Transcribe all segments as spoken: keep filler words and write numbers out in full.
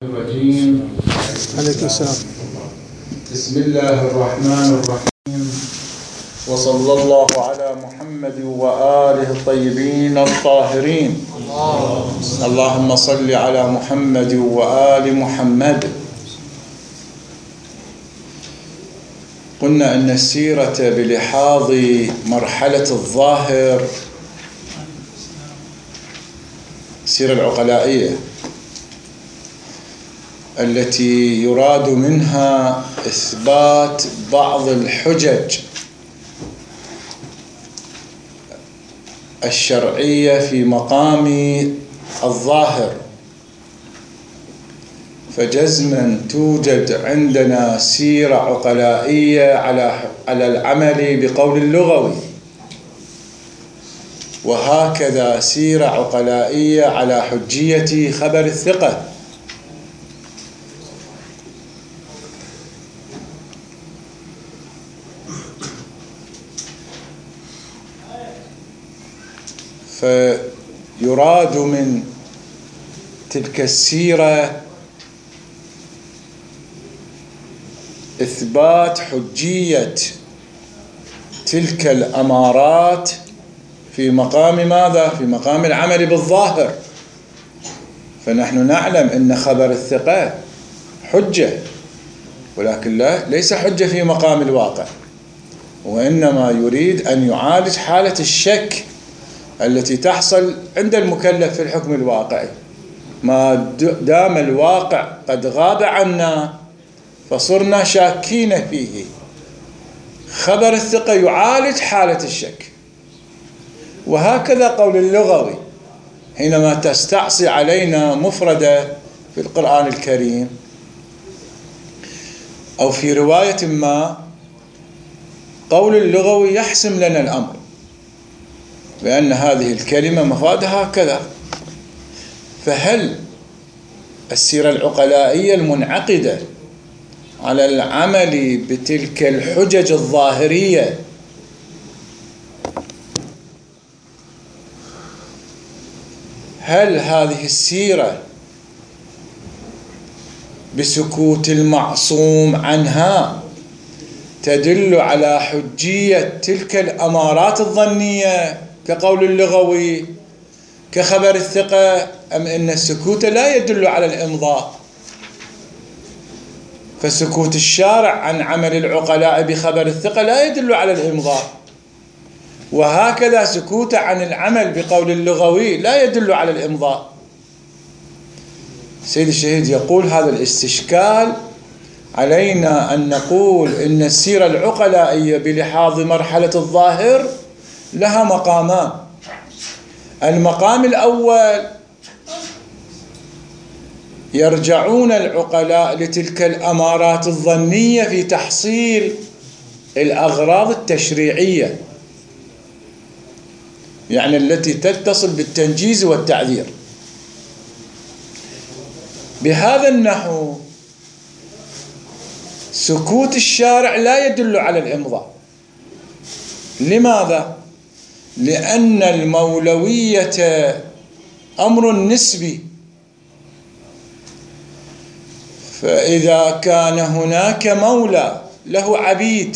الرجيم. عليكم السلام. بسم الله الرحمن الرحيم، وصلى الله على محمد وآله الطيبين الطاهرين. اللهم صل على محمد وآل محمد. قلنا أن السيرة بلحاظ مرحلة الظاهر السيرة العقلائية التي يراد منها إثبات بعض الحجج الشرعية في مقام الظاهر، فجزما توجد عندنا سيرة عقلائية على على العمل بقول اللغوي، وهكذا سيرة عقلائية على حجية خبر الثقة. فيراد من تلك السيرة إثبات حجية تلك الأمارات في مقام ماذا؟ في مقام العمل بالظاهر. فنحن نعلم أن خبر الثقة حجة، ولكن لا ليس حجة في مقام الواقع، وإنما يريد أن يعالج حالة الشك التي تحصل عند المكلف في الحكم الواقعي. ما دام الواقع قد غاب عنا فصرنا شاكين فيه. خبر الثقة يعالج حالة الشك، وهكذا قول اللغوي حينما تستعصي علينا مفردة في القرآن الكريم أو في رواية ما، قول اللغوي يحسم لنا الأمر بأن هذه الكلمة مفادها كذا. فهل السيرة العقلائية المنعقدة على العمل بتلك الحجج الظاهرية هل هذه السيرة بسكوت المعصوم عنها تدل على حجية تلك الأمارات الظنية كقول اللغوي كخبر الثقة، أم أن السكوت لا يدل على الإمضاء؟ فسكوت الشارع عن عمل العقلاء بخبر الثقة لا يدل على الإمضاء، وهكذا سكوت عن العمل بقول اللغوي لا يدل على الإمضاء. سيد الشهيد يقول هذا الاستشكال علينا أن نقول إن السيرة العقلائية بلحاظ مرحلة الظاهر لها مقامان. المقام الأول يرجعون العقلاء لتلك الأمارات الظنية في تحصيل الأغراض التشريعية، يعني التي تتصل بالتنجيز والتعذير. بهذا النحو سكوت الشارع لا يدل على الإمضاء. لماذا؟ لأن المولوية أمر نسبي، فإذا كان هناك مولى له عبيد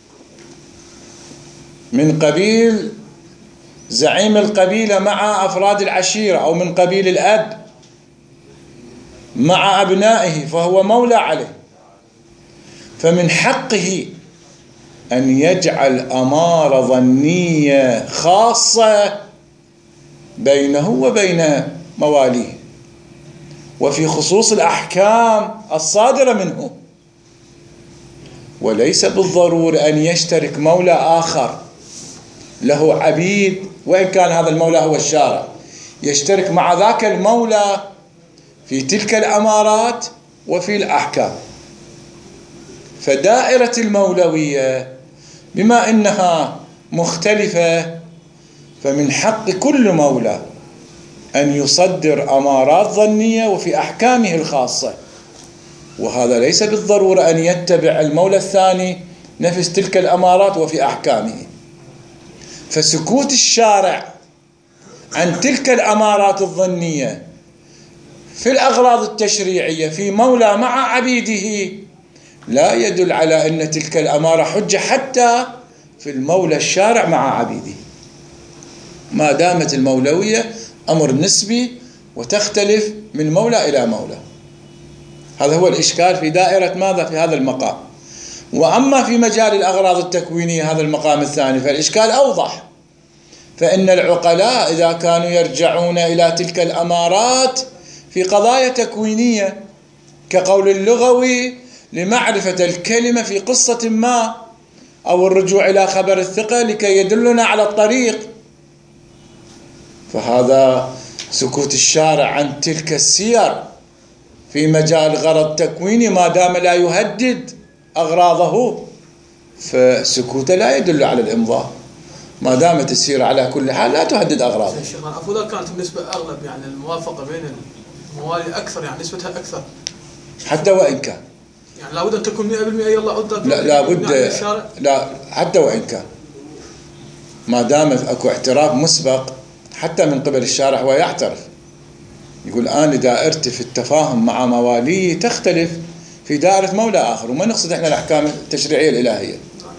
من قبيل زعيم القبيلة مع أفراد العشيرة أو من قبيل الأب مع أبنائه، فهو مولى عليه، فمن حقه أن يجعل أمارة ظنية خاصة بينه وبين مواليه، وفي خصوص الأحكام الصادرة منه. وليس بالضرورة أن يشترك مولى آخر له عبيد، وإن كان هذا المولى هو الشارع، يشترك مع ذاك المولى في تلك الأمارات وفي الأحكام. فدائرة المولوية بما إنها مختلفة، فمن حق كل مولى أن يصدر أمارات ظنية وفي أحكامه الخاصة، وهذا ليس بالضرورة أن يتبع المولى الثاني نفس تلك الأمارات وفي أحكامه. فسكوت الشارع عن تلك الأمارات الظنية في الأغراض التشريعية في مولى مع عبيده لا يدل على أن تلك الأمارة حجة حتى في المولى الشارع مع عبيده، ما دامت المولوية أمر نسبي وتختلف من مولى إلى مولى. هذا هو الإشكال في دائرة ماذا في هذا المقام. وأما في مجال الأغراض التكوينية هذا المقام الثاني فالإشكال أوضح، فإن العقلاء إذا كانوا يرجعون إلى تلك الأمارات في قضايا تكوينية كقول اللغوي لمعرفة الكلمة في قصة ما، أو الرجوع إلى خبر الثقة لكي يدلنا على الطريق، فهذا سكوت الشارع عن تلك السير في مجال غرض تكويني ما دام لا يهدد أغراضه فسكوته لا يدل على الإمضاء، ما دامت السيرة على كل حال لا تهدد أغراضه. أفضل كانت النسبة أغلب، يعني الموافقة بين الموالي أكثر، يعني نسبتها أكثر حتى وإن كان يعني لابد أن تكون مئة بالمئة يلا عدة لا لابد لا حتى وإن كان ما دامت أكو اعتراف مسبق حتى من قبل الشارع هو يعترف، يقول أنا دائرتي في التفاهم مع موالي تختلف في دائرة مولى آخر، وما نقصد إحنا الأحكام التشريعية الإلهية.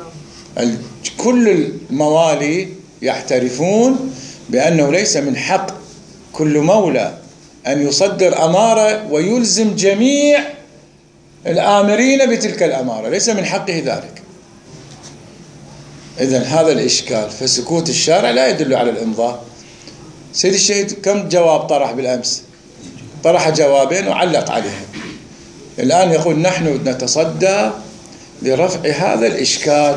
كل الموالي يعترفون بأنه ليس من حق كل مولى أن يصدر أمارة ويلزم جميع الآمرين بتلك الأمارة، ليس من حقه ذلك. إذن هذا الإشكال، فسكوت الشارع لا يدل على الإمضاء. سيد الشهيد كم جواب طرح بالأمس؟ طرح جوابين وعلق عليهم. الآن يقول نحن نتصدى لرفع هذا الإشكال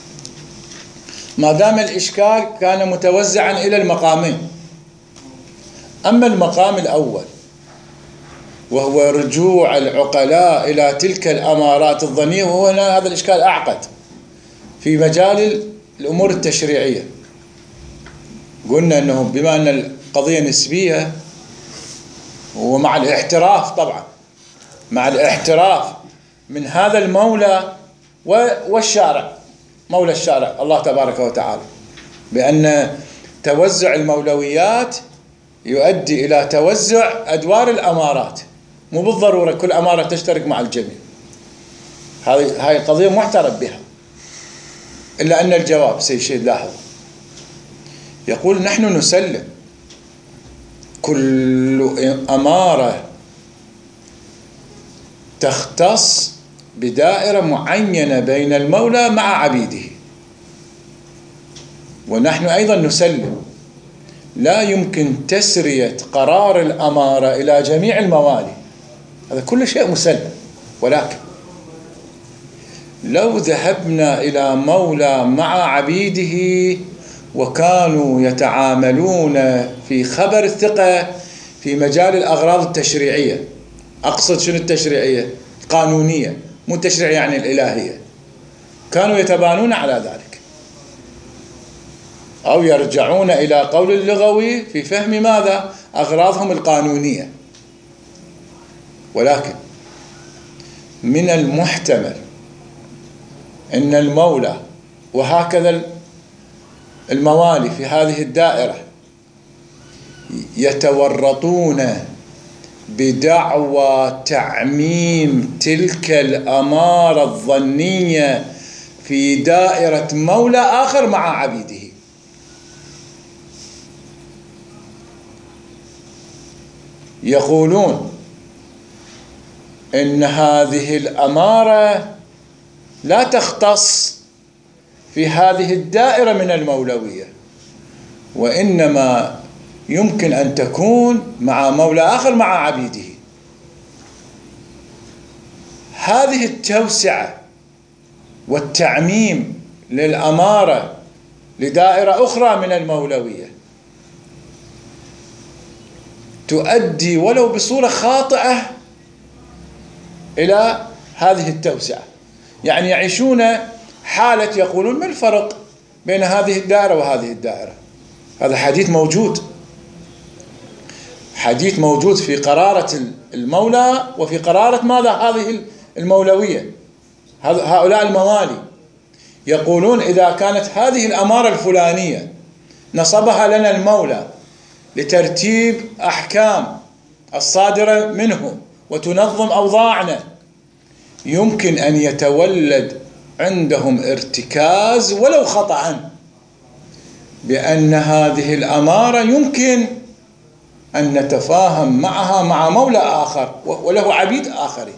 ما دام الإشكال كان متوزعا إلى المقامين. أما المقام الأول وهو رجوع العقلاء إلى تلك الأمارات الظنية، وهو هذا الإشكال أعقد في مجال الأمور التشريعية. قلنا أنه بما أن القضية نسبية ومع الاحتراف، طبعا مع الاحتراف من هذا المولى والشارع، مولى الشارع الله تبارك وتعالى، بأن توزع المولويات يؤدي إلى توزع أدوار الأمارات، مو بالضرورة كل أمارة تشترك مع الجميع. هذه هاي القضية معترف بها، إلا أن الجواب سيد شيء لاحظ يقول نحن نسلم كل أمارة تختص بدائرة معينة بين المولى مع عبيده، ونحن أيضا نسلم لا يمكن تسرية قرار الأمارة إلى جميع الموالي، هذا كل شيء مسلم. ولكن لو ذهبنا إلى مولى مع عبيده وكانوا يتعاملون في خبر الثقة في مجال الأغراض التشريعية، أقصد شنو التشريعية؟ القانونية، مو التشريع يعني الإلهية، كانوا يتبانون على ذلك أو يرجعون إلى قول اللغوي في فهم ماذا؟ أغراضهم القانونية. ولكن من المحتمل أن المولى وهكذا الموالي في هذه الدائرة يتورطون بدعوى تعميم تلك الأمارة الظنية في دائرة مولى آخر مع عبيده. يقولون إن هذه الأمارة لا تختص في هذه الدائرة من المولوية، وإنما يمكن أن تكون مع مولى آخر مع عبيده. هذه التوسعة والتعميم للأمارة لدائرة أخرى من المولوية تؤدي ولو بصورة خاطئة إلى هذه التوسعة. يعني يعيشون حالة يقولون ما الفرق بين هذه الدائرة وهذه الدائرة؟ هذا حديث موجود، حديث موجود في قرارة المولى وفي قرارة ماذا؟ هذه المولوية. هؤلاء الموالي يقولون إذا كانت هذه الأمارة الفلانية نصبها لنا المولى لترتيب أحكام الصادرة منه وتنظم أوضاعنا، يمكن أن يتولد عندهم ارتكاز ولو خطأ بأن هذه الأمارة يمكن أن نتفاهم معها مع مولى آخر وله عبيد آخرين.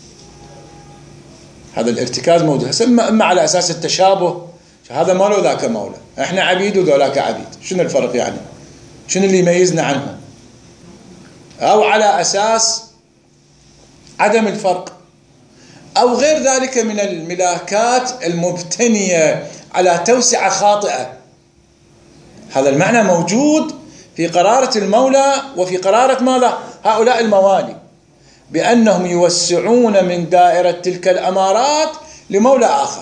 هذا الارتكاز موجود، إما على أساس التشابه، هذا مولى وذاك مولى، إحنا عبيد وذولاك عبيد، شنو الفرق يعني؟ شنو اللي يميزنا عنهم؟ أو على أساس عدم الفرق، أو غير ذلك من الملاكات المبتنية على توسعة خاطئة. هذا المعنى موجود في قرارة المولى وفي قرارة ماذا؟ هؤلاء الموالي، بأنهم يوسعون من دائرة تلك الأمارات لمولى آخر،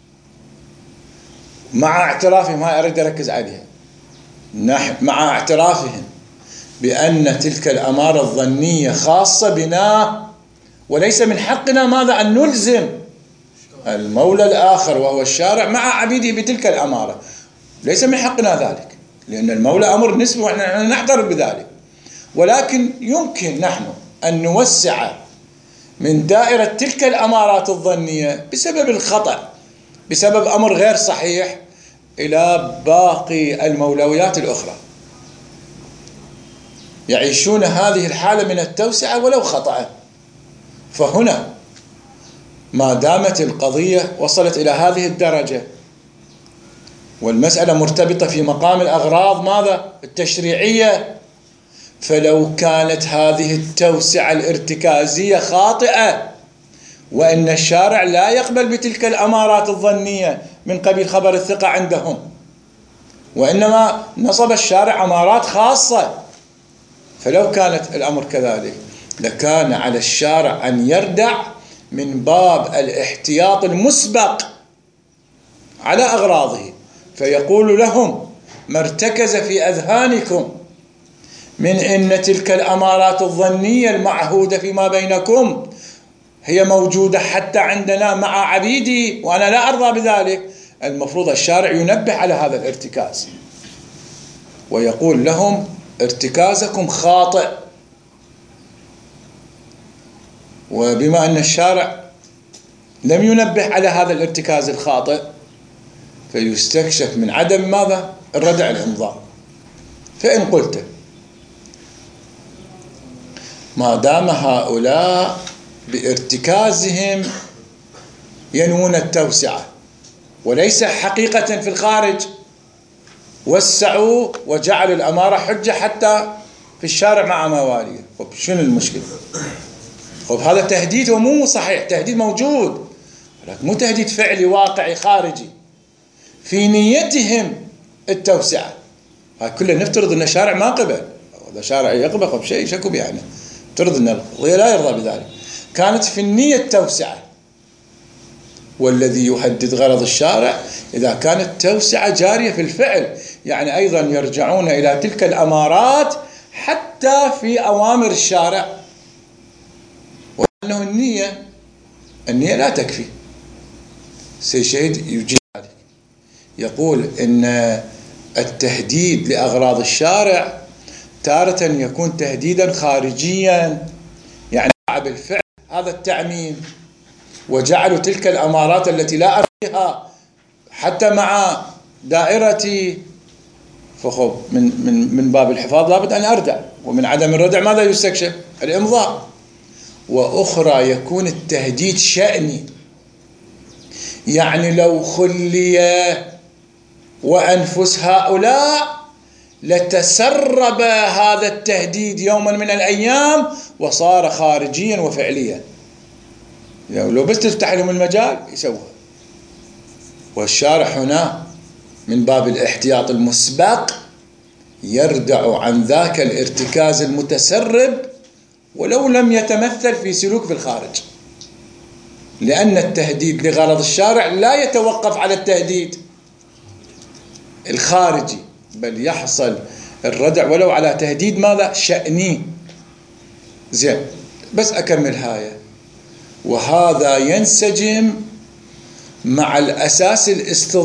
مع اعترافهم، هاي أريد أركز عليها، مع اعترافهم بأن تلك الأمارة الظنية خاصة بنا، وليس من حقنا ماذا؟ أن نلزم المولى الآخر وهو الشارع مع عبيده بتلك الأمارة، ليس من حقنا ذلك، لأن المولى أمر نسبي ونحن نعترف بذلك. ولكن يمكن نحن أن نوسع من دائرة تلك الأمارات الظنية بسبب الخطأ، بسبب أمر غير صحيح، إلى باقي المولويات الأخرى، يعيشون هذه الحالة من التوسعة ولو خطأ. فهنا ما دامت القضية وصلت إلى هذه الدرجة والمسألة مرتبطة في مقام الأغراض ماذا؟ التشريعية، فلو كانت هذه التوسعة الارتكازية خاطئة وأن الشارع لا يقبل بتلك الأمارات الظنية من قبيل خبر الثقة عندهم، وإنما نصب الشارع أمارات خاصة، فلو كانت الأمر كذلك لكان على الشارع أن يردع من باب الاحتياط المسبق على أغراضه، فيقول لهم ما ارتكز في أذهانكم من أن تلك الأمارات الظنية المعهودة فيما بينكم هي موجودة حتى عندنا مع عبيدي وأنا لا أرضى بذلك، المفروض الشارع ينبه على هذا الارتكاز ويقول لهم ارتكازكم خاطئ. وبما أن الشارع لم ينبه على هذا الارتكاز الخاطئ فيستكشف من عدم ماذا؟ الردع الإمضاء. فإن قلت ما دام هؤلاء بارتكازهم ينوون التوسعة وليس حقيقة في الخارج، وسعوا وجعلوا الأمارة حجة حتى في الشارع مع مواليه، طب شنو المشكلة؟ طب هذا تهديد ومو صحيح، تهديد موجود ولكن مو تهديد فعلي واقعي خارجي، في نيتهم التوسعة. هاي كله نفترض أن الشارع ما قبل، هذا شارع يقبل بشيء شكو يعني، نفترض أن القضية لا يرضى بذلك، كانت في النية التوسعة. والذي يهدد غرض الشارع إذا كانت توسعة جارية في الفعل، يعني أيضا يرجعون إلى تلك الأمارات حتى في أوامر الشارع، وأنه النية النية لا تكفي. سيد شهيد يجيب ذلك، يقول إن التهديد لأغراض الشارع تارة يكون تهديدا خارجيا، يعني بالفعل هذا التعميم وجعلوا تلك الأمارات التي لا أرضيها حتى مع دائرتي، فخب من من من باب الحفاظ لابد أن أردع، ومن عدم الردع ماذا يستكشف؟ الإمضاء. وأخرى يكون التهديد شأني، يعني لو خلي وأنفس هؤلاء لتسرب هذا التهديد يوما من الأيام وصار خارجيا وفعليا، يعني لو بس تفتح لهم المجال يسوها. والشارع هنا من باب الاحتياط المسبق يردع عن ذاك الارتكاز المتسرب ولو لم يتمثل في سلوك في الخارج، لأن التهديد لغرض الشارع لا يتوقف على التهديد الخارجي، بل يحصل الردع ولو على تهديد ماذا؟ شأني. زين، بس أكمل هاي. وهذا ينسجم مع الأساس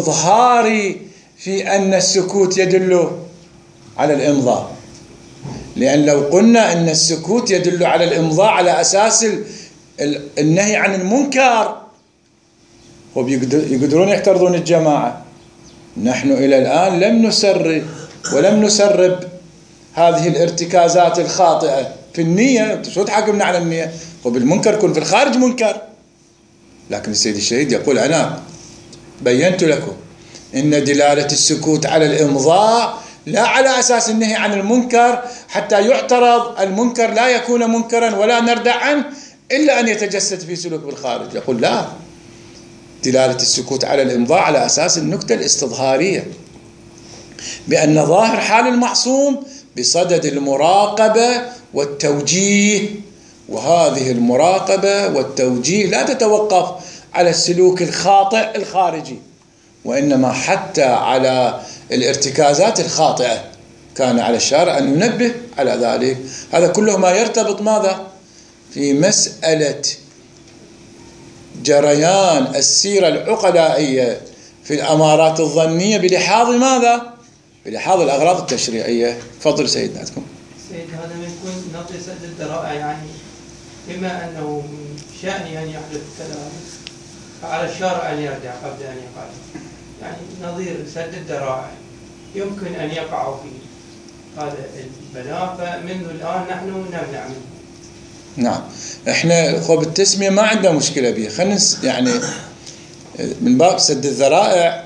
الاستظهاري في أن السكوت يدل على الإمضاء، لأن لو قلنا أن السكوت يدل على الإمضاء على أساس النهي عن المنكر، ويقدرون يعترضون الجماعة نحن إلى الآن لم نسرب ولم نسرب هذه الارتكازات الخاطئة في النية. شو تحاكمنا على النية؟ وبالمنكر كن في الخارج منكر. لكن السيد الشهيد يقول أنا بينت لكم إن دلالة السكوت على الإمضاء لا على أساس النهي عن المنكر حتى يعترض المنكر لا يكون منكرا ولا نردع عنه إلا أن يتجسد في سلوك بالخارج. يقول لا، دلالة السكوت على الإمضاء على أساس النكتة الاستظهارية بأن ظاهر حال المعصوم بصدد المراقبة والتوجيه، وهذه المراقبة والتوجيه لا تتوقف على السلوك الخاطئ الخارجي، وإنما حتى على الارتكازات الخاطئة كان على الشارع أن ينبه على ذلك. هذا كله ما يرتبط ماذا؟ في مسألة جريان السيرة العقلائية في الأمارات الظنية بلحاظ ماذا؟ بلحاظ الأغراض التشريعية. فضل سيدنا عندكم. سيد هذا ما يكون نقي سد الذرائع، يعني بما أنه من شأنه أن يحدث كذلك فعلى الشارع أن يرجع قبل أن يقع، يعني نظير سد الذرائع يمكن أن يقع في هذا البلاء، فمنذ الآن نحن نمنع منه. نعم، احنا خب التسمية ما عندنا مشكلة بها، خلينا يعني من باب سد الذرائع.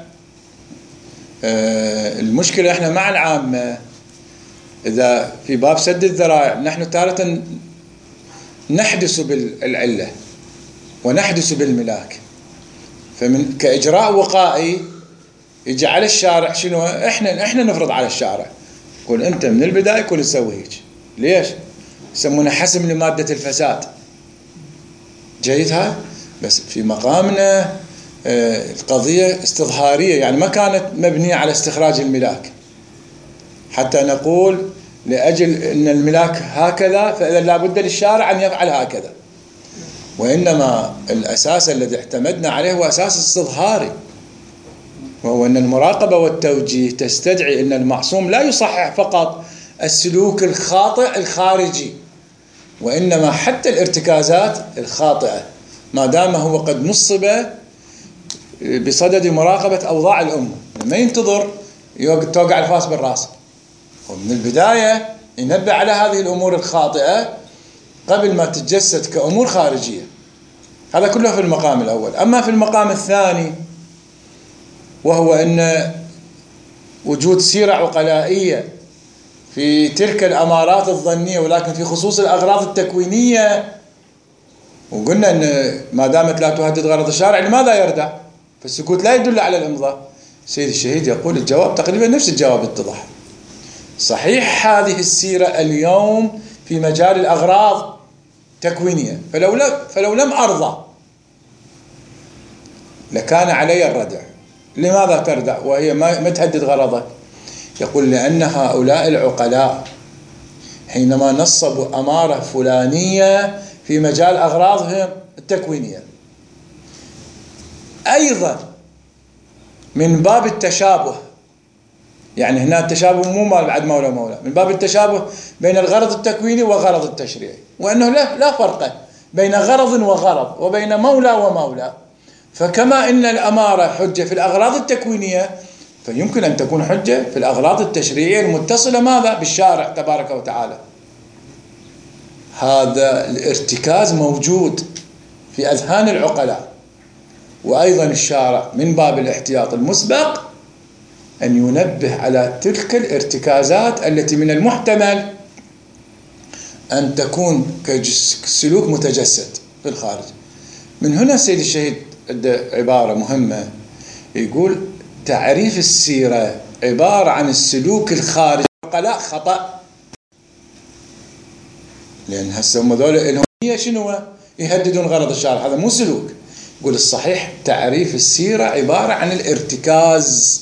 اه المشكلة احنا مع العامة إذا في باب سد الذرائع نحن تارة نحدث بالعلة ونحدث بالملاك، فمن كإجراء وقائي يجي على الشارع شنو؟ احنا احنا نفرض على الشارع، قول انت من البداية كل تسوي هيك. ليش؟ يسمونه حسم لمادة الفساد. جيد هاي؟ بس في مقامنا اه القضية استظهارية، يعني ما كانت مبنية على استخراج الملاك حتى نقول لأجل أن الملاك هكذا فإذا لابد للشارع أن يفعل هكذا، وإنما الأساس الذي اعتمدنا عليه هو أساس استظهاري، وهو أن المراقبة والتوجيه تستدعي أن المعصوم لا يصحح فقط السلوك الخاطئ الخارجي، وإنما حتى الارتكازات الخاطئة ما دام هو قد نصب بصدد مراقبة أوضاع الأمة، ما ينتظر توقع الفاس بالرأس، ومن البداية ينبه على هذه الأمور الخاطئة قبل ما تتجسد كأمور خارجية. هذا كله في المقام الأول. أما في المقام الثاني وهو أن وجود سيرة عقلائية في تلك الأمارات الظنية ولكن في خصوص الأغراض التكوينية، وقلنا أن ما دامت لا تهدد غرض الشارع لماذا يردع؟ فالسكوت لا يدل على الإمضاء. سيد الشهيد يقول الجواب تقريبا نفس الجواب اتضح. صحيح هذه السيرة اليوم في مجال الأغراض تكوينية، فلو لم, فلو لم أرضى لكان علي الردع. لماذا تردع وهي ما تهدد غرضك؟ يقول لأن هؤلاء العقلاء حينما نصبوا أمارة فلانية في مجال أغراضهم التكوينية أيضا من باب التشابه، يعني هنا التشابه مو مال بعد مولى مولى، من باب التشابه بين الغرض التكويني وغرض التشريعي، وأنه لا, لا فرق بين غرض وغرض وبين مولى ومولى. فكما إن الأمارة حجة في الأغراض التكوينية فيمكن أن تكون حجة في الأغراض التشريعية المتصلة ماذا؟ بالشارع تبارك وتعالى. هذا الارتكاز موجود في أذهان العقلاء، وأيضا الشارع من باب الاحتياط المسبق أن ينبه على تلك الارتكازات التي من المحتمل أن تكون كسلوك متجسد في الخارج. من هنا سيد الشهيد عبارة مهمة يقول تعريف السيرة عبارة عن السلوك الخارجي. العقلاء خطأ، لأن هسه هم ذولا هي شنو؟ يهددون غرض الشارع، هذا مو سلوك. يقول الصحيح تعريف السيرة عبارة عن الارتكاز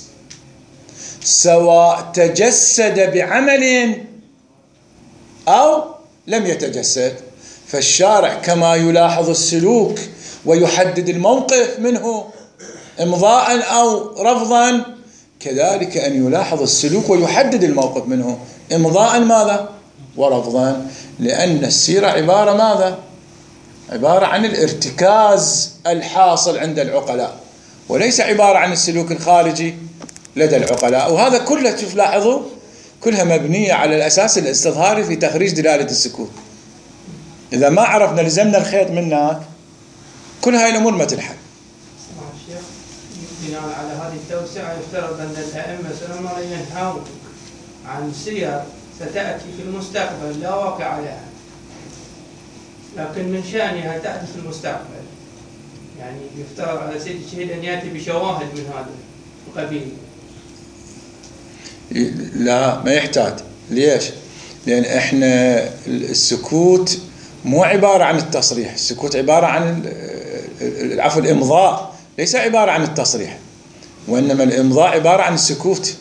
سواء تجسد بعمل أو لم يتجسد، فالشارع كما يلاحظ السلوك ويحدد الموقف منه إمضاء أو رفضا، كذلك أن يلاحظ السلوك ويحدد الموقف منه إمضاء ماذا ولفظا، لأن السيرة عبارة ماذا؟ عبارة عن الارتكاز الحاصل عند العقلاء، وليس عبارة عن السلوك الخارجي لدى العقلاء. وهذا كله تلاحظوا كلها مبنية على الأساس الاستظهاري في تخريج دلالة السكوت. إذا ما عرفنا لزمنا الخيط من هناك كل هاي الأمور ما تنحل. الشيخ بناء على هذه التوسعة يفترض أن الأئمة سنمر ينهون عن سير ستأتي في المستقبل لا واقع لها، لكن من شأنها تأتي في المستقبل. يعني يفترض على سيد الشهيد أن يأتي بشواهد من هذا القبيل. لا ما يحتاج. ليش؟ لأن إحنا السكوت مو عبارة عن التصريح، السكوت عبارة عن العفو الإمضاء، ليس عبارة عن التصريح، وإنما الإمضاء عبارة عن السكوت.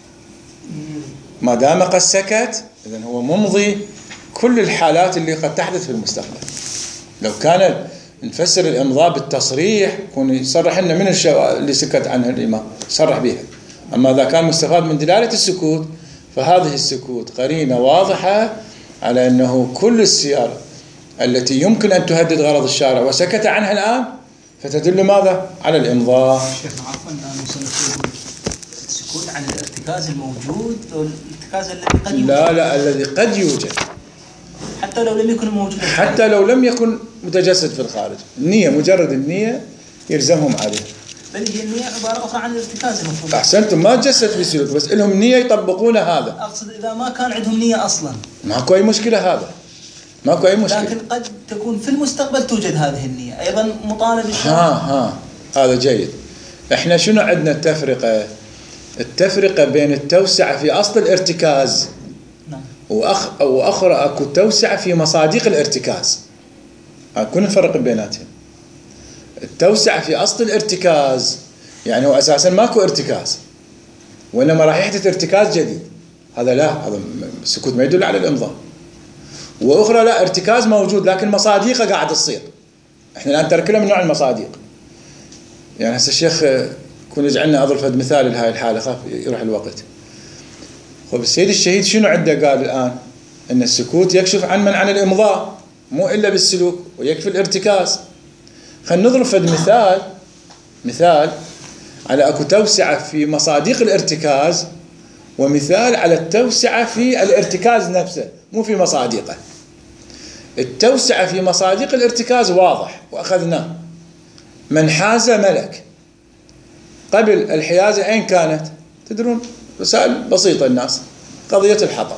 ما دام قد سكت إذن هو ممضي كل الحالات اللي قد تحدث في المستقبل. لو كان نفسر الإمضاء بالتصريح يكون يصرح لنا من الشيء اللي سكت عنه الإمام يصرح بها. أما إذا كان مستفاد من دلالة السكوت فهذه السكوت قرينة واضحة على أنه كل السيارة التي يمكن أن تهدد غرض الشارع وسكت عنها الآن فتدل ماذا؟ على الإمضاء. شيخ عفوا السكوت عن الارتكاز الموجود والارتكاز الذي قد يوجد. لا لا الذي قد يوجد حتى لو لم يكن موجود، حتى لو لم يكن متجسد في الخارج. النية مجرد النية يلزمهم عليه. بل هي النية عبارة أخرى عن الارتكاز المفروض. أحسنتم، ما تجسد في سلوك بس لهم نية يطبقون هذا. أقصد إذا ما كان عندهم نية أصلا ماكو أي مشكلة، هذا ماكو أي مشكلة. لكن قد تكون في المستقبل توجد هذه النية أيضا مطالب الشرع. ها ها هذا جيد. إحنا شنو عندنا التفرقة؟ التفرقة بين التوسعة في أصل الارتكاز نعم. وأخ وأخرى أكو توسعة في مصادق الارتكاز. أكون نفرق بيناتهم. التوسعة في أصل الارتكاز يعني هو أساسا ماكو ارتكاز وإنما راح يحدث ارتكاز جديد، هذا لا، هذا السكوت ما يدل على الإمضاء. وأخرى لا، ارتكاز موجود لكن مصادقه قاعد تصير. إحنا الآن تركنا من نوع المصادق. يعني هسه الشيخ يكون يجعلنا أضرب فد مثال لهاي الحالة خاف يروح الوقت. خب السيد الشهيد شنو عنده قال الآن؟ أن السكوت يكشف عن من عن الإمضاء مو إلا بالسلوك ويكفي الارتكاز. خلينا نضرب فد مثال مثال على أكو توسعة في مصادق الارتكاز ومثال على التوسعة في الارتكاز نفسه مو في مصادقه. التوسعة في مصادق الارتكاز واضح وأخذناه. من حاز ملك قبل الحيازة أين كانت؟ تدرون رسائل بسيطة الناس، قضية الحطب.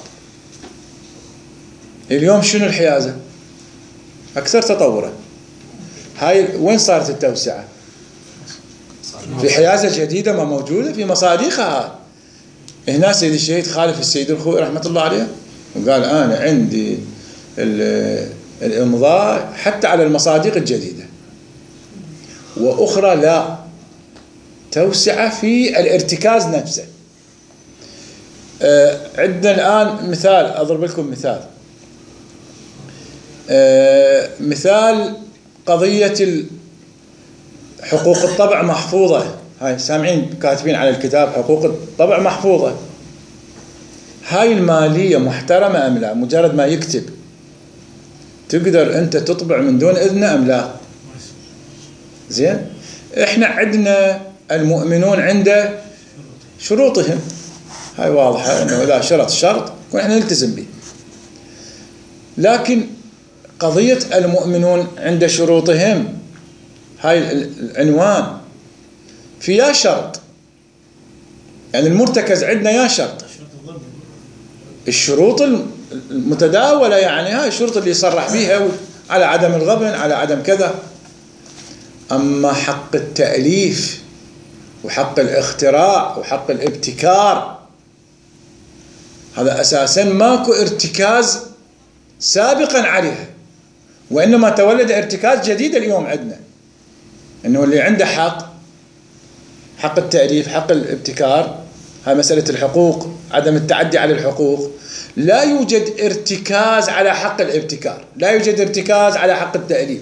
اليوم شنو الحيازة؟ أكثر تطورا. هاي وين صارت التوسعة؟ في حيازة جديدة ما موجودة في مصادقها. هنا سيد الشهيد خالف السيد الخوئي رحمة الله عليه وقال أنا عندي الإمضاء حتى على المصادق الجديدة. وأخرى لا، توسعة في الارتكاز نفسه. آه عندنا الآن مثال، أضرب لكم مثال. آه مثال قضية حقوق الطبع محفوظة. هاي سامعين كاتبين على الكتاب حقوق الطبع محفوظة. هاي المالية محترمة أم لا؟ مجرد ما يكتب تقدر أنت تطبع من دون إذنه أم لا؟ زين؟ إحنا عندنا المؤمنون عنده شروطهم، هاي واضحة أنه إذا شرط شرط يكون إحنا نلتزم به. لكن قضية المؤمنون عند شروطهم هاي العنوان في يا شرط، يعني المرتكز عندنا يا شرط، الشروط المتداولة يعني هاي الشروط اللي يصرح بيها على عدم الغبن على عدم كذا. أما حق التأليف وحق الاختراع وحق الابتكار هذا أساسا ماكو ارتكاز سابقا عليها، وإنما تولد ارتكاز جديد اليوم عندنا، إنه اللي عنده حق حق التأليف حق الابتكار، هاي مسألة الحقوق عدم التعدي على الحقوق. لا يوجد ارتكاز على حق الابتكار، لا يوجد ارتكاز على حق التأليف،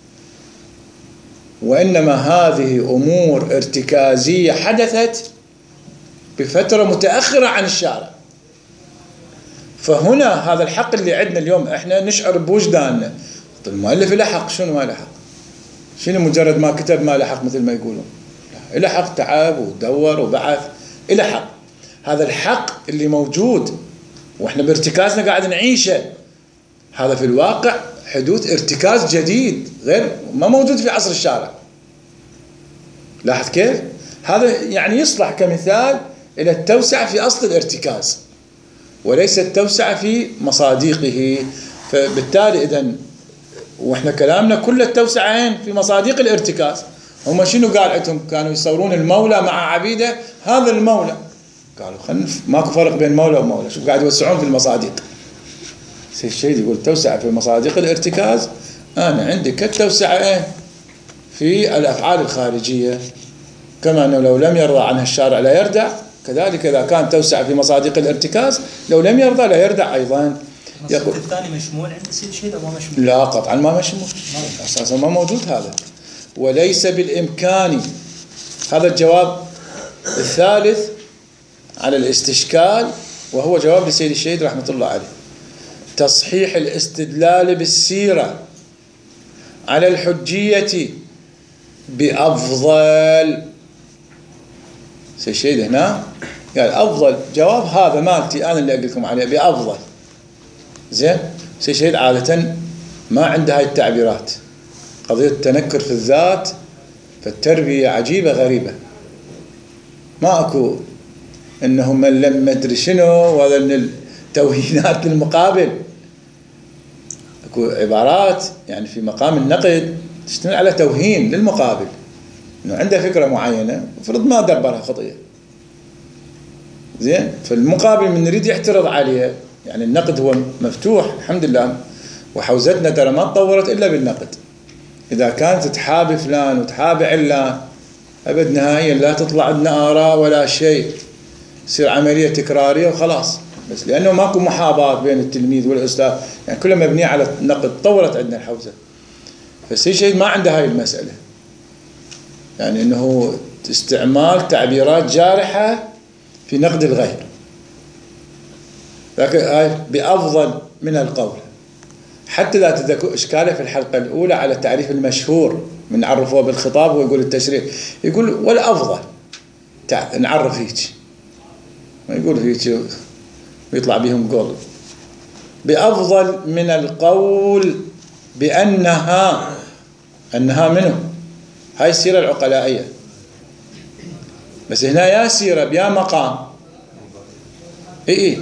وإنما هذه أمور ارتكازية حدثت بفترة متأخرة عن الشارع. فهنا هذا الحق اللي عندنا اليوم احنا نشعر بوجداننا. المؤلف له حق، شنو ما له حق؟ شنو مجرد ما كتب ما له حق مثل ما يقولون؟ له حق، تعب ودور وبحث، له حق. هذا الحق اللي موجود واحنا بارتكازنا قاعد نعيشه، هذا في الواقع حدوث ارتكاز جديد غير ما موجود في عصر الشارع. لاحظ كيف؟ هذا يعني يصلح كمثال إلى التوسعة في أصل الارتكاز وليس التوسعة في مصادقه. فبالتالي إذن وإحنا كلامنا كل التوسعين في مصادق الارتكاز. هم شنو قال عندهم؟ كانوا يصورون المولى مع عبيده، هذا المولى قالوا خلنا ماكو فرق بين مولى ومولى، شوف قاعد يوسعون في المصادق. سيد الشهيد يقول توسعة في مصادق الارتكاز، أنا عندي كالتوسعة في الأفعال الخارجية، كما أنه لو لم يرضى عنها الشارع لا يردع، كذلك إذا كان توسع في مصادق الارتكاز لو لم يرضى لا يردع أيضا. يقول الثاني مشمول عند سيد الشهيد أو ما مشمول؟ لا قطعا ما مشمول، أساسا ما موجود هذا. وليس بالإمكان، هذا الجواب الثالث على الاستشكال، وهو جواب لسيد الشهيد رحمة الله عليه. تصحيح الاستدلال بالسيرة على الحجية بأفضل. سيد الشهيد هنا قال أفضل، جواب هذا مالتي أنا اللي أقول لكم عليه بأفضل. زين، سيد الشهيد عادة ما عنده هاي التعبيرات، قضية التنكر في الذات، فالتربية عجيبة غريبة، ما أكو إنه من لم مدري شنو وهذا من التوهينات للمقابل. أكو عبارات يعني في مقام النقد تشتمل على توهين للمقابل، إنه عنده فكرة معينة وفرض ما دبرها خطية. زين، فالمقابل من يريد يعترض عليه، يعني النقد هو مفتوح الحمد لله، وحوزتنا ترى ما تطورت إلا بالنقد. إذا كانت تحابي فلان وتحابي علان أبد نهائيا لا تطلع عندنا آراء ولا شيء، يصير عملية تكرارية وخلاص، بس لأنه ماكو محاباة بين التلميذ والأستاذ، يعني كلها مبنية على النقد، طورت عندنا الحوزة. فالسيد الشهيد ما عنده هاي المسألة، يعني أنه استعمال تعبيرات جارحة في نقد الغير، لكن هاي بأفضل من القول. حتى لا تذكروا إشكاله في الحلقة الأولى على التعريف المشهور من عرفوه بالخطاب، ويقول التشريع، يقول والأفضل نعرف هيك، ما يقول هيك ويطلع بهم قول. بأفضل من القول بأنها، أنها منه، هاي السيرة العقلائية. بس هنا يا سيرة بيا مقام، إيه إيه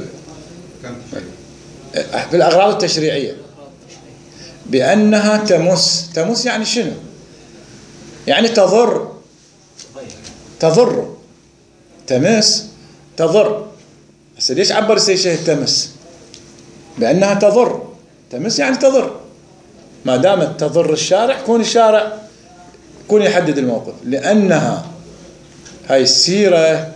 في الأغراض التشريعية، بأنها تمس. تمس يعني شنو؟ يعني تضر، تضر، تمس تضر. بس ليش عبر السيد الشهيد تمس؟ بأنها تضر، تمس يعني تضر. ما دامت تضر الشارع كون الشارع كون يحدد الموقف، لأنها هاي السيرة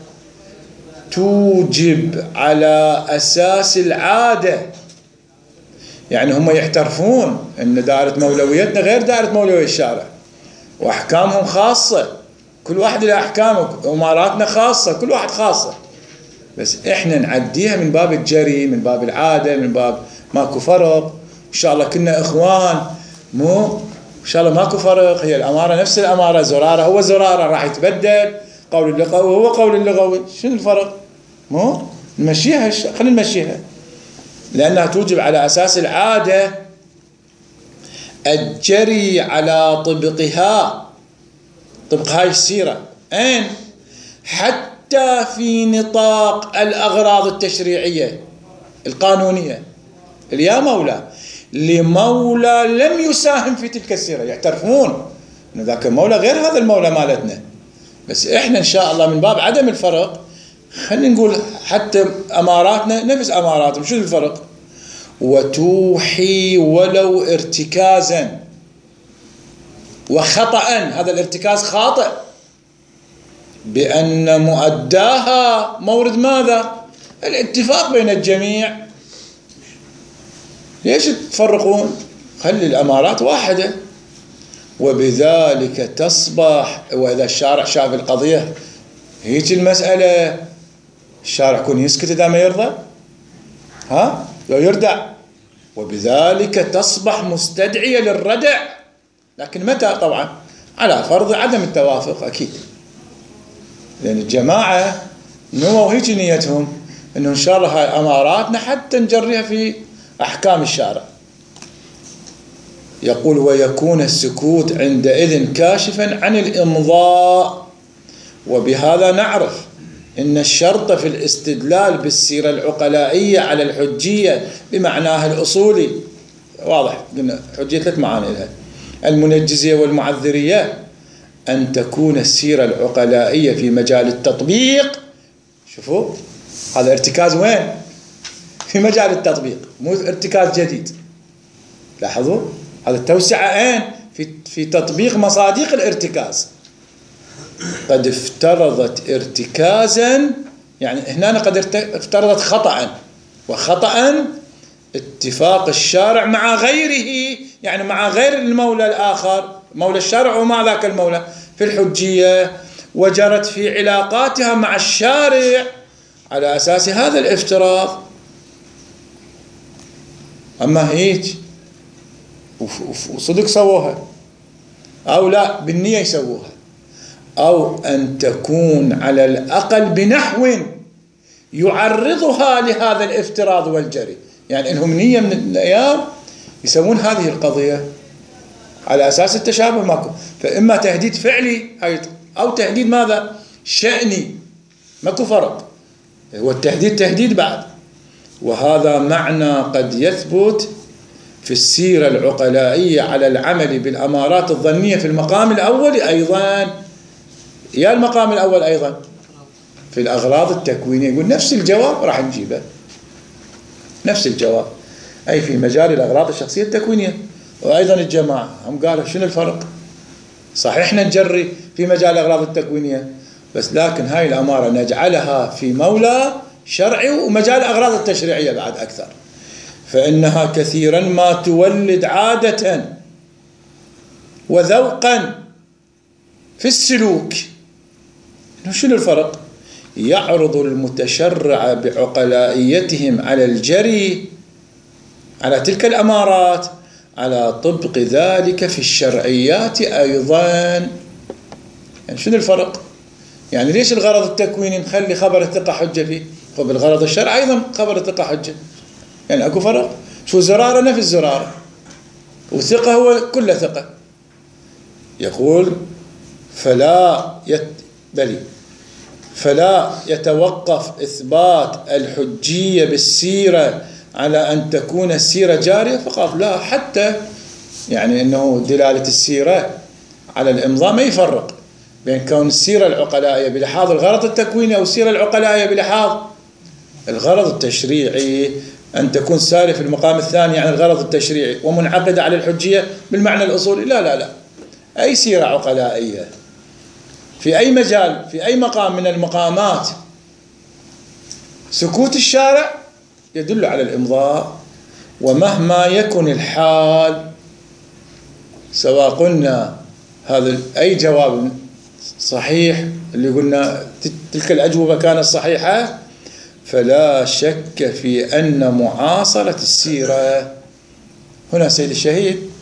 توجب على أساس العادة. يعني هم يعترفون أن دائرة مولويتنا غير دائرة مولوية الشارع، وأحكامهم خاصة، كل واحد له أحكامه، أماراتنا خاصة، كل واحد خاصة، بس إحنا نعديها من باب الجري، من باب العادة، من باب ماكو فرق، إن شاء الله كنا إخوان، مو إن شاء الله ماكو فرق، هي الأمارة نفس الأمارة، زرارة هو زرارة، راح يتبدل، قول اللغوي هو قول اللغوي، شنو الفرق؟ مو نمشيها، خلينا نمشيها، لأنها توجب على أساس العادة الجري على طبقها، طبق هاي السيرة، أين؟ حتى في نطاق الأغراض التشريعية القانونية. يا مولى لمولى لم يساهم في تلك السيرة، يعترفون أن ذاك المولى غير هذا المولى مالتنا، بس إحنا إن شاء الله من باب عدم الفرق خلينا نقول حتى أماراتنا نفس أماراتهم. شو الفرق؟ وتوحي ولو ارتكازا وخطأ، هذا الارتكاز خاطئ، بأن مؤداها مورد ماذا؟ الاتفاق بين الجميع. ليش تفرقون؟ خلي الأمارات واحدة، وبذلك تصبح. وإذا الشارع شاف القضية هيك المسألة، الشارع يكون يسكت إذا ما يرضى؟ ها لو يردع، وبذلك تصبح مستدعية للردع. لكن متى؟ طبعا على فرض عدم التوافق أكيد، لأن الجماعة نووا هيك نيتهم إنه إن شاء الله هاي أماراتنا حتى نجريها في أحكام الشارع. يقول ويكون السكوت عندئذ كاشفا عن الإمضاء. وبهذا نعرف إن الشرط في الاستدلال بالسيرة العقلائية على الحجية بمعناها الأصولي واضح، قلنا حجية ثلاث معاني لها: المنجزية والمعذرية، أن تكون السيرة العقلائية في مجال التطبيق. شوفوا هذا ارتكاز وين؟ في مجال التطبيق، مو ارتكاز جديد. لاحظوا هذا التوسعة أين؟ في في تطبيق مصادق الارتكاز. قد افترضت ارتكازا، يعني هنا قد افترضت خطأ، وخطأ اتفاق الشارع مع غيره، يعني مع غير المولى الآخر، مولى الشارع ومع ذاك المولى في الحجية، وجرت في علاقاتها مع الشارع على أساس هذا الافتراض. أما هيك وصدق سووها أو لا بالنية يسووها، أو أن تكون على الأقل بنحو يعرضها لهذا الافتراض والجري، يعني إنهم نية من الأيام يسوون هذه القضية على أساس التشابه ماكو. فإما تهديد فعلي أو تهديد ماذا؟ شأني، ماكو فرق، هو التهديد تهديد بعد. وهذا معنى قد يثبت في السيرة العقلائية على العمل بالأمارات الظنية في المقام الأول أيضا. يا المقام الأول أيضا في الأغراض التكوينية، يقول نفس الجواب راح نجيبه، نفس الجواب، أي في مجال الأغراض الشخصية التكوينية. وأيضا الجماعة هم قالوا شنو الفرق؟ صحيح احنا نجري في مجال الأغراض التكوينية، بس لكن هاي الأمارة نجعلها في مولى شرعي ومجال الأغراض التشريعية بعد أكثر، فإنها كثيرا ما تولد عادة وذوقا في السلوك. شنو الفرق؟ يعرض المتشرع بعقلائيتهم على الجري على تلك الأمارات على طبق ذلك في الشرعيات أيضا. يعني شنو الفرق؟ يعني ليش الغرض التكويني نخلي خبر الثقة حجة فيه، وبالغرض الشرعي أيضا خبر الثقة حجة؟ يعني أكو فرق؟ شو زرارة نفس الزرارة، وثقة هو كل ثقة. يقول فلا يت... بلي فلا يتوقف إثبات الحجية بالسيرة على أن تكون السيرة جارية فقط، لا، حتى يعني أنه دلالة السيرة على الإمضاء ما يفرق بين كون السيرة العقلائية بلحاظ الغرض التكويني أو السيرة العقلائية بلحاظ الغرض التشريعي، أن تكون سارية في المقام الثاني عن الغرض التشريعي ومنعقدة على الحجية بالمعنى الأصولي. لا لا لا، أي سيرة عقلائية في أي مجال في أي مقام من المقامات سكوت الشارع يدل على الإمضاء. ومهما يكن الحال، سواء قلنا هذا أي جواب صحيح اللي قلنا تلك الأجوبة كانت صحيحة، فلا شك في أن معاصرة السيرة هنا سيد الشهيد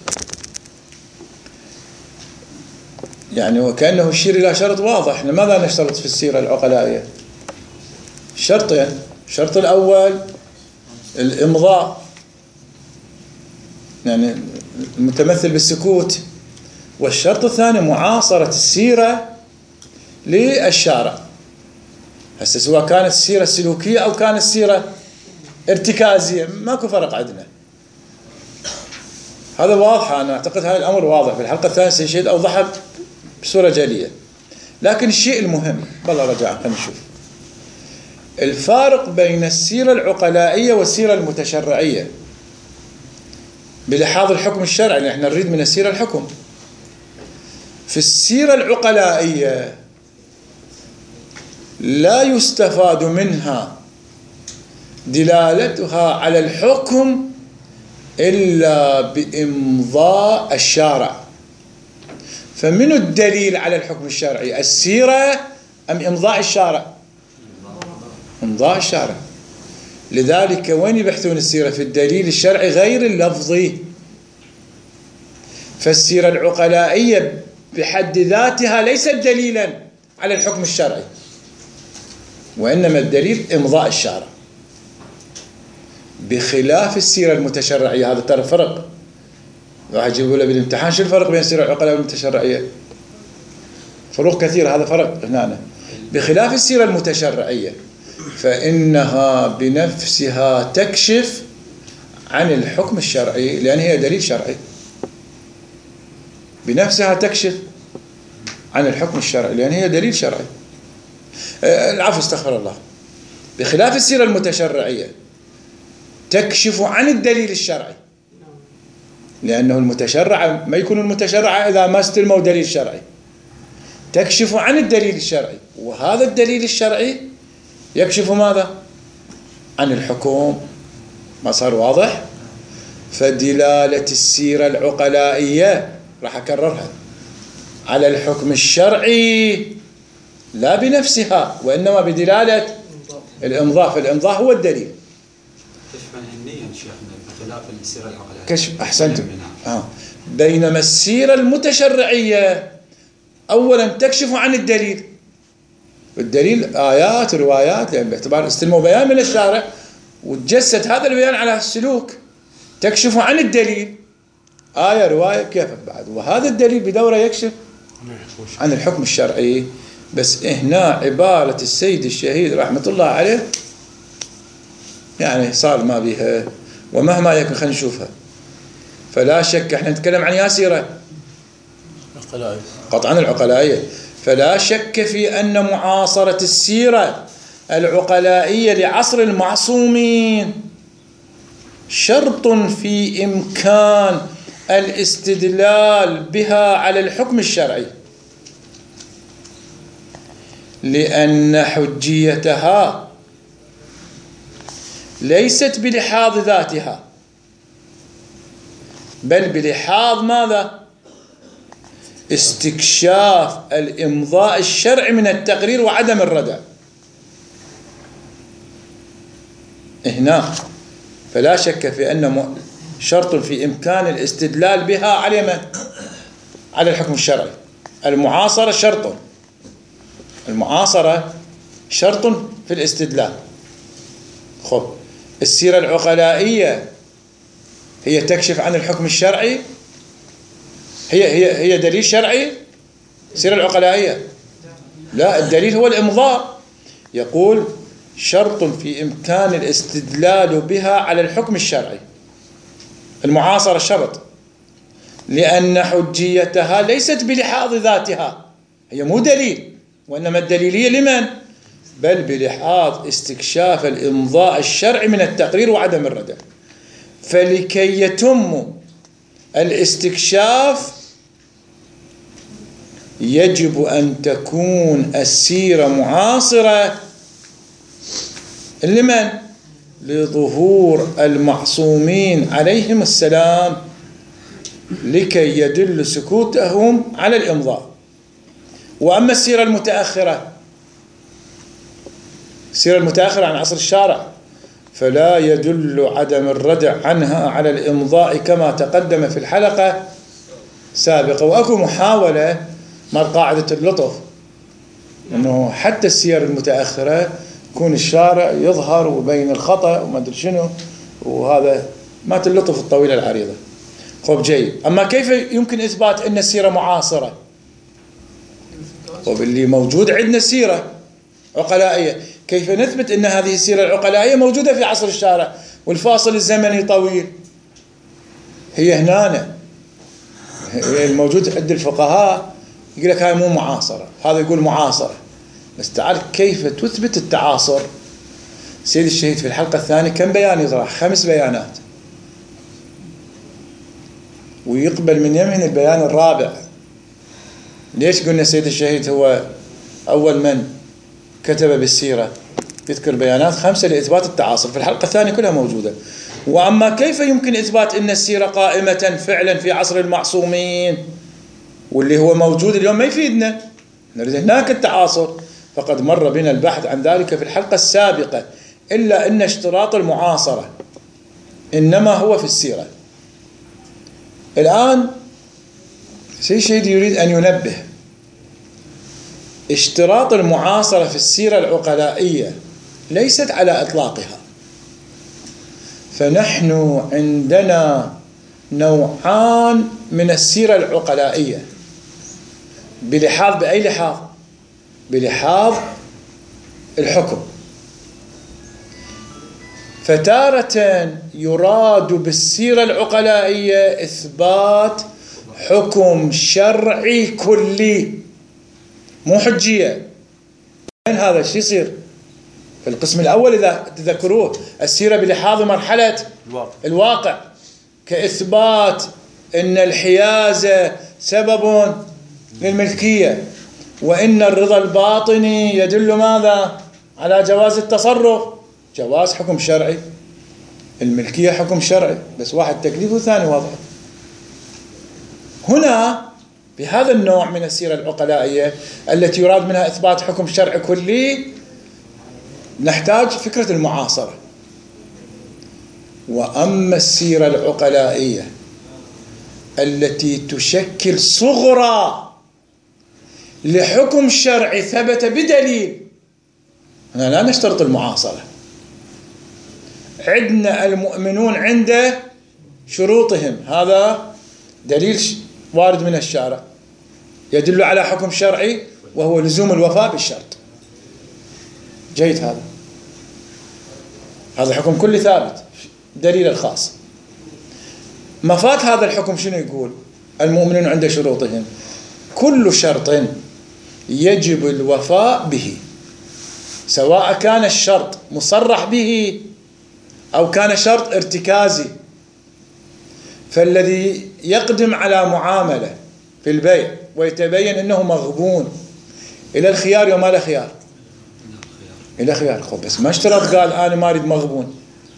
يعني وكأنه يشير إلى شرط واضح. لماذا نشترط في السيرة العقلائية؟ شرطين: الشرط الأول الإمضاء يعني المتمثل بالسكوت، والشرط الثاني معاصرة السيرة للشارع. هسه سواء كانت السيرة السلوكية أو كانت السيرة ارتكازية ماكو فرق عندنا، هذا واضح. أنا أعتقد هذا الأمر واضح. في الحلقة الثانية سيشهد أوضحها بصورة جلية. لكن الشيء المهم بالله رجع خلينا نشوف الفارق بين السيرة العقلائية والسيرة المتشرعية بلحاظ الحكم الشرعي اللي احنا نريد من السيرة الحكم. في السيرة العقلائية لا يستفاد منها دلالتها على الحكم إلا بإمضاء الشارع. فمن الدليل على الحكم الشرعي؟ السيرة أم إمضاء الشارع؟ إمضاء الشارع. لذلك وين يبحثون السيرة؟ في الدليل الشرعي غير اللفظي. فالسيرة العقلائية بحد ذاتها ليست دليلا على الحكم الشرعي، وإنما الدليل إمضاء الشارع، بخلاف السيرة المتشرعية. هذا ترى فرق، واحد يقول له بالامتحان شو الفرق بين السيرة العقلائية والمتشرعية؟ فروق كثير، هذا فرق هنا. بخلاف السيرة المتشرعية فإنها بنفسها تكشف عن الحكم الشرعي، لأن هي دليل شرعي، بنفسها تكشف عن الحكم الشرعي لأن هي دليل شرعي. العفو، استغفر الله. بخلاف السيرة المتشرعية تكشف عن الدليل الشرعي، لأنه المتشرع ما يكون المتشرع إذا ما استلموا دليل شرعي. تكشف عن الدليل الشرعي، وهذا الدليل الشرعي يكشف ماذا؟ عن الحكم. ما صار واضح؟ فدلالة السيرة العقلائية راح أكررها على الحكم الشرعي لا بنفسها، وإنما بدلالة الإمضاء. فالإمضاء هو الدليل. كشف عن النية شيخنا بخلاف السيرة العقلائية. كشف، أحسنتم. آه. بينما السيرة المتشرعية أولا تكشف عن الدليل، الدليل آيات روايات، لأن باعتبار استلموا بيان من الشارع وتجسد هذا البيان على السلوك، تكشف عن الدليل آية رواية كيف بعد، وهذا الدليل بدوره يكشف عن الحكم الشرعي. بس هنا عبارة السيد الشهيد رحمة الله عليه يعني صار ما بيها، ومهما يكن خلينا نشوفها. فلا شك احنا نتكلم عن ياسيرة قطعا العقلائية، فلا شك في أن معاصرة السيرة العقلائية لعصر المعصومين شرط في إمكان الاستدلال بها على الحكم الشرعي، لأن حجيتها ليست بلحاظ ذاتها، بل بلحاظ ماذا؟ استكشاف الإمضاء الشرعي من التقرير وعدم الردع. هنا فلا شك في أن شرط في إمكان الاستدلال بها على من؟ على الحكم الشرعي. المعاصرة شرط، المعاصرة شرط في الاستدلال. خب السيرة العقلائية هي تكشف عن الحكم الشرعي، هي هي هي دليل شرعي. السيرة العقلائية لا، الدليل هو الإمضاء. يقول شرط في إمكان الاستدلال بها على الحكم الشرعي. المعاصرة شرط، لأن حجيتها ليست بلحاظ ذاتها، هي مو دليل، وإنما الدليلية لمن؟ بل بلحاظ استكشاف الإمضاء الشرعي من التقرير وعدم الردع. فلكي يتم الاستكشاف يجب أن تكون السيرة معاصرة لمن؟ لظهور المعصومين عليهم السلام، لكي يدل سكوتهم على الإمضاء. وأما السيرة المتأخرة، السيرة المتأخرة عن عصر الشارع، فلا يدل عدم الردع عنها على الإمضاء كما تقدم في الحلقة سابقة. وأكو محاولة مع قاعدة اللطف أنه حتى السير المتأخرة يكون الشارع يظهر وبين الخطأ وما أدري شنو، وهذا ما اللطف الطويلة العريضة. خب جيد. أما كيف يمكن إثبات أن السيرة معاصرة؟ وباللي موجود عندنا سيرة عقلائية، كيف نثبت أن هذه السيرة العقلائية موجودة في عصر الشارع والفاصل الزمني طويل؟ هي هنا هي الموجود عند الفقهاء يقول لك هاي مو معاصرة، هذا يقول معاصرة. بس تعال كيف تثبت التعاصر؟ سيد الشهيد في الحلقة الثانية كم بيان يطرح؟ خمس بيانات، ويقبل من يمهن البيان الرابع. ليش قلنا سيد الشهيد هو أول من كتب بالسيرة؟ يذكر بيانات خمسة لإثبات التعاصر، في الحلقة الثانية كلها موجودة. وأما كيف يمكن إثبات أن السيرة قائمة فعلا في عصر المعصومين واللي هو موجود اليوم؟ ما يفيدنا، نريد هناك التعاصر. فقد مر بنا البحث عن ذلك في الحلقة السابقة، إلا أن اشتراط المعاصرة إنما هو في السيرة. الآن سيد شهيد يريد أن ينبه، اشتراط المعاصرة في السيرة العقلائية ليست على إطلاقها، فنحن عندنا نوعان من السيرة العقلائية بلحاظ، بأي لحاظ؟ بلحاظ الحكم. فتارة يراد بالسيرة العقلائية إثبات حكم شرعي كلي مو حجية. وين هذا الشيء يصير؟ في القسم الأول إذا تذكروه السيرة بلحاظ مرحلة الواقع, الواقع كإثبات أن الحيازة سبب للملكية، وإن الرضا الباطني يدل ماذا؟ على جواز التصرف، جواز حكم شرعي، الملكية حكم شرعي، بس واحد تكليف والثاني وضع. هنا بهذا النوع من السيرة العقلائية التي يراد منها إثبات حكم شرعي كلي نحتاج فكرة المعاصرة. وأما السيرة العقلائية التي تشكل صغرى لحكم شرعي ثبت بدليل، هنا لا نشترط المعاصرة. عندنا المؤمنون عند شروطهم، هذا دليل وارد من الشارع يدل على حكم شرعي وهو لزوم الوفاء بالشرط. جيد، هذا هذا حكم كلي ثابت، دليل الخاص. مفاد هذا الحكم شنو يقول؟ المؤمنون عند شروطهم كل شرط يجب الوفاء به، سواء كان الشرط مصرح به أو كان شرط ارتكازي. فالذي يقدم على معاملة في البيع ويتبين أنه مغبون إلى الخيار وما له خيار، إلى خيار. خب بس ما اشترط قال أنا ما أريد مغبون.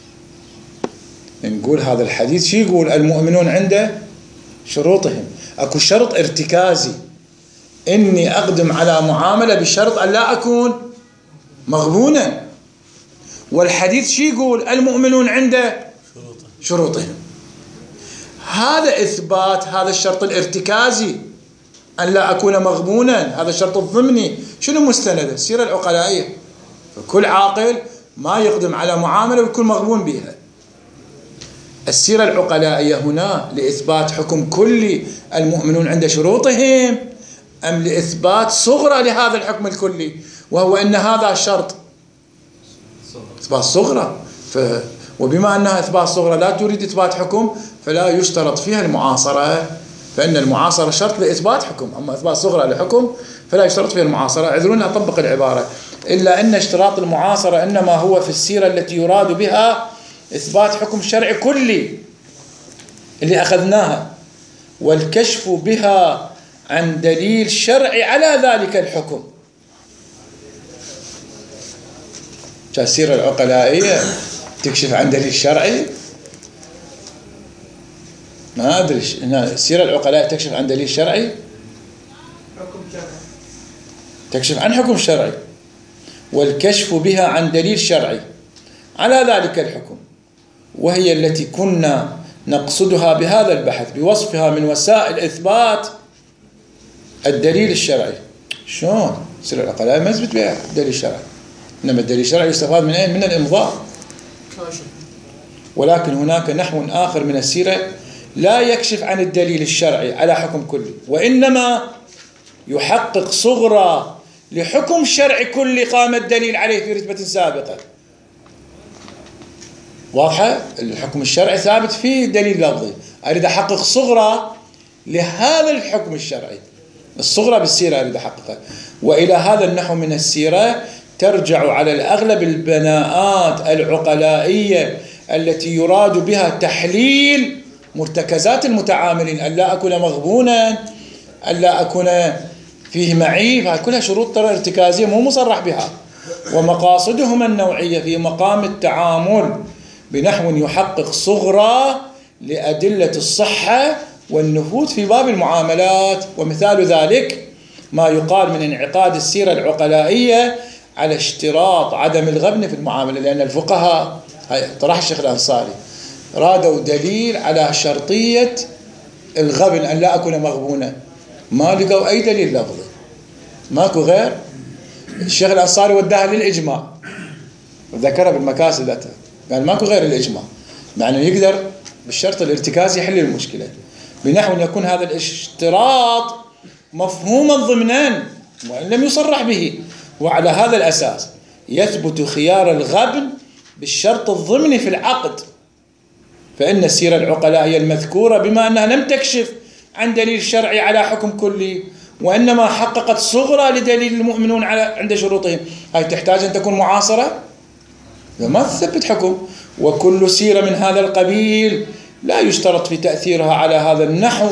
نقول هذا الحديث شو يقول؟ المؤمنون عند شروطهم. أكو شرط ارتكازي، إني أقدم على معاملة بشرط أن لا أكون مغبونا. والحديث شو يقول؟ المؤمنون عند شروطهم. هذا إثبات هذا الشرط الارتكازي أن لا أكون مغبونا، هذا الشرط الضمني. شنو مستنده؟ السيرة العقلائية. فكل عاقل ما يقدم على معاملة ويكون مغبون بها. السيرة العقلائية هنا لإثبات حكم كلي المؤمنون عند شروطهم، أم لإثبات صغرى لهذا الحكم الكلي وهو أن هذا شرط إثبات صغرى. ف وبما أنها إثبات صغرى لا تريد إثبات حكم فلا يشترط فيها المعاصرة، فإن المعاصرة شرط لإثبات حكم، أما إثبات صغرى لحكم فلا يشترط فيها المعاصرة. اعذروني أطبق العبارة، إلا أن اشتراط المعاصرة إنما هو في السيرة التي يراد بها إثبات حكم شرعي كلي اللي أخذناها، والكشف بها عن دليل شرعي على ذلك الحكم. السيرة العقلائية تكشف عن دليل شرعي؟ ما أدري. هنا السيرة العقلائية تكشف عن دليل شرعي؟ حكم شرعي. تكشف عن حكم شرعي، والكشف بها عن دليل شرعي على ذلك الحكم، وهي التي كنا نقصدها بهذا البحث بوصفها من وسائل إثبات الدليل الشرعي. شلون؟ السيرة العقلائية ما يثبت بها دليل شرعي، إنما الدليل الشرعي يستفاد من أين؟ من الإمضاء. ولكن هناك نحو آخر من السيرة لا يكشف عن الدليل الشرعي على حكم كلي، وإنما يحقق صغرى لحكم شرعي كلي قام الدليل عليه في رتبة سابقة. واضحة؟ الحكم الشرعي ثابت فيه دليل لفظي، أريد أحقق صغرى لهذا الحكم الشرعي، الصغرى بالسيرة أريد أحققها. وإلى هذا النحو من السيرة ترجع على الأغلب البناءات العقلائية التي يراد بها تحليل مرتكزات المتعاملين، أن لا أكون مغبونا، أن لا أكون فيه معيب. هذه كلها شروط ترى ارتكازية مو مصرح بها، ومقاصدهم النوعية في مقام التعامل بنحو يحقق صغرى لأدلة الصحة والنفوذ في باب المعاملات. ومثال ذلك ما يقال من انعقاد السيرة العقلائية على اشتراط عدم الغبن في المعاملة، لأن الفقهاء طرح الشيخ الأنصاري رادوا دليل على شرطية الغبن، أن لا أكون مغبونا، ما لقوا أي دليل لفظي، ماكو غير الشيخ الأنصاري وداها للإجماع وذكرها بالمكاسب ذاتها، يعني ماكو غير الإجماع، مع أنه يقدر بالشرط الارتكازي يحل المشكلة، بنحو أن يكون هذا الاشتراط مفهوما ضمنا وإن لم يصرح به، وعلى هذا الأساس يثبت خيار الغبن بالشرط الضمني في العقد، فإن السيرة العقلاء هي المذكورة بما أنها لم تكشف عن دليل شرعي على حكم كلي، وإنما حققت صغرى لدليل المؤمنون على عند شروطهم، هاي تحتاج أن تكون معاصرة ما تثبت حكم. وكل سيرة من هذا القبيل لا يشترط في تأثيرها على هذا النحو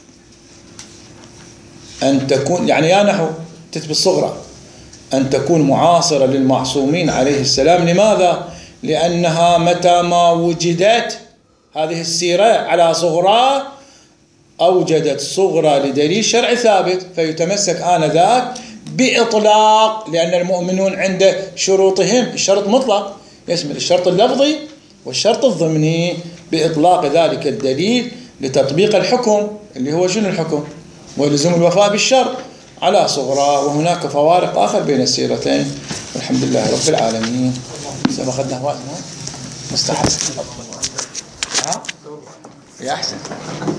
أن تكون، يعني يا نحو تثبت صغرى، أن تكون معاصرة للمعصومين عليه السلام. لماذا؟ لأنها متى ما وجدت هذه السيرة على صغرى أوجدت صغرى لدليل شرعي ثابت، فيتمسك آنذاك بإطلاق، لأن المؤمنون عند شروطهم الشرط مطلق يشمل الشرط اللفظي والشرط الضمني، بإطلاق ذلك الدليل لتطبيق الحكم اللي هو شنو الحكم؟ ولزوم الوفاء بالشرط على صغرى. وهناك فوارق آخر بين السيرتين، والحمد لله رب العالمين. سبقتنا وقتنا مستحب. ها؟ يا أحسن.